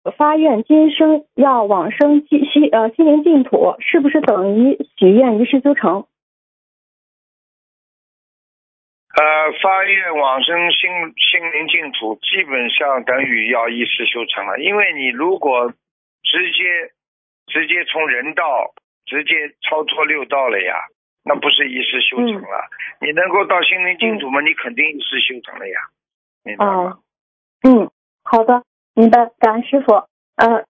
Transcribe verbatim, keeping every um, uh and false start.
发愿今生要往生西西呃心灵净土，是不是等于许愿一世修成？ 呃，发愿往生心心灵净土，基本上等于要一世修成了。因为你如果直接直接从人道直接超脱六道了呀，那不是一世修成了。嗯、你能够到心灵净土嘛、嗯？你肯定一世修成了呀，明白吗？ 哦，嗯，好的，明白，感恩师傅。呃，